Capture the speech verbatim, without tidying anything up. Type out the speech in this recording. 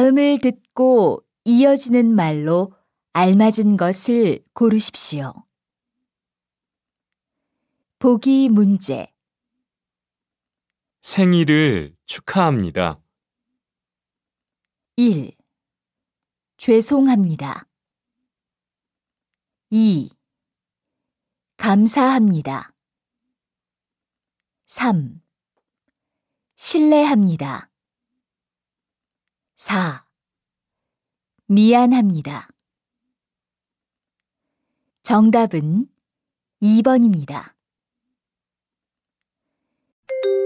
다음을 듣고 이어지는 말로 알맞은 것을 고르십시오. 보기 문제. 생일을 축하합니다. 일. 죄송합니다. 이. 감사합니다. 삼. 실례합니다. 사. 미안합니다. 정답은 이 번입니다.